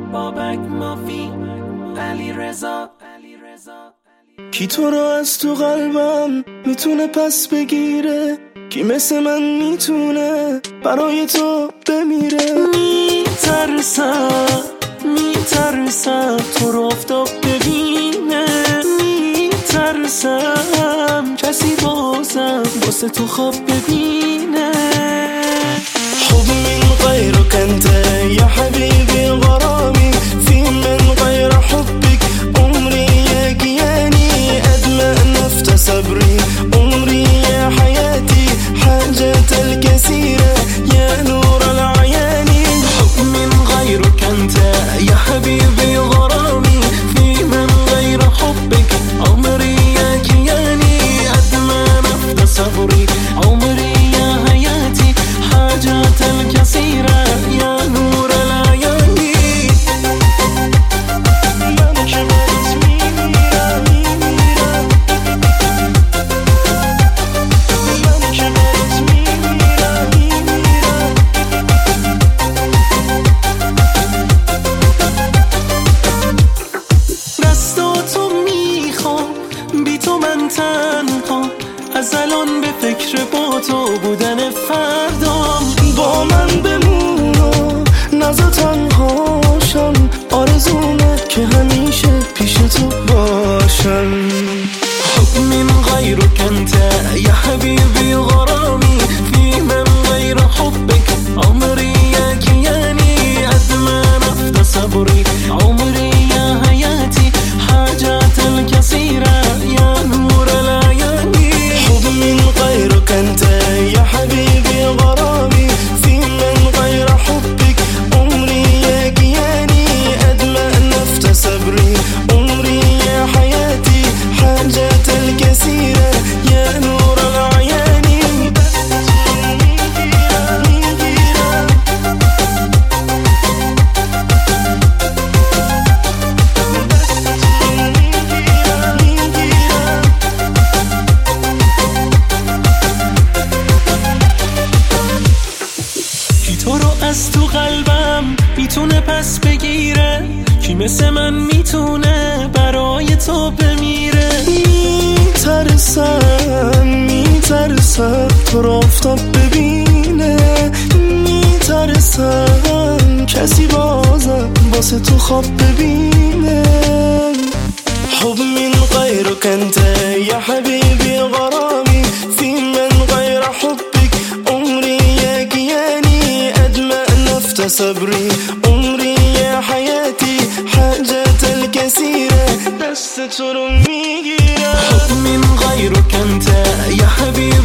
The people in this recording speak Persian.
بابک مافی علی رضا. کی تو رو از تو قلبم میتونه پس بگیره؟ کی مثل من میتونه برای تو بمیره؟ میترسم تو رو آفتاب ببینه، میترسم کسی بازم واسه تو خواب ببینه. حب من غيرك انت يا حبيبي غرامي، في من غير حبك عمري يا كياني، أدمى نفت صبري عمري يا حياتي، حاجة الكثيرة يا نور العيان. حب من غيرك انت يا حبيبي غرامي، في من غير حبك عمري يا كياني، أدمى نفت صبري عمري يا حياتي، حاجات الكثيرة يا نور العيان. دستاتو میخوام بی تو من تنها، از الان به فکر با تو بودن فردام. با من بمون و نزا تنهاشم، آرزومه که همیشه پیش تو باشم. حب من غيرك انت يا حبيبي غرامي، في من غير حبك عمري يا كياني، أدمى نفت صبري عمري يا حياتي، حاجات الكثيرة يا نور العيان. حب من غيرك انت يا حبيبي غرامي، في من غير حبك عمري يا كياني، أدمى نفت صبري عمري يا حياتي، حاجات الكثيرة يا نور العيان. کی تو رو از تو قلبم میتونه پس بگیره؟ کی مثل من میتونه برای تو بمیره؟ میترسم تو رو آفتاب ببینه، میترسم کسی بازم واسه تو خواب ببینه. حب من غيرك انت يا حبيبي غرامي، في من غير حبك عمري يا كياني، أدمى نفت صبري عمري يا حياتي، حاجات الكثيرة دست تو رو میگیرم. حب من غيرك انت يا حبيبي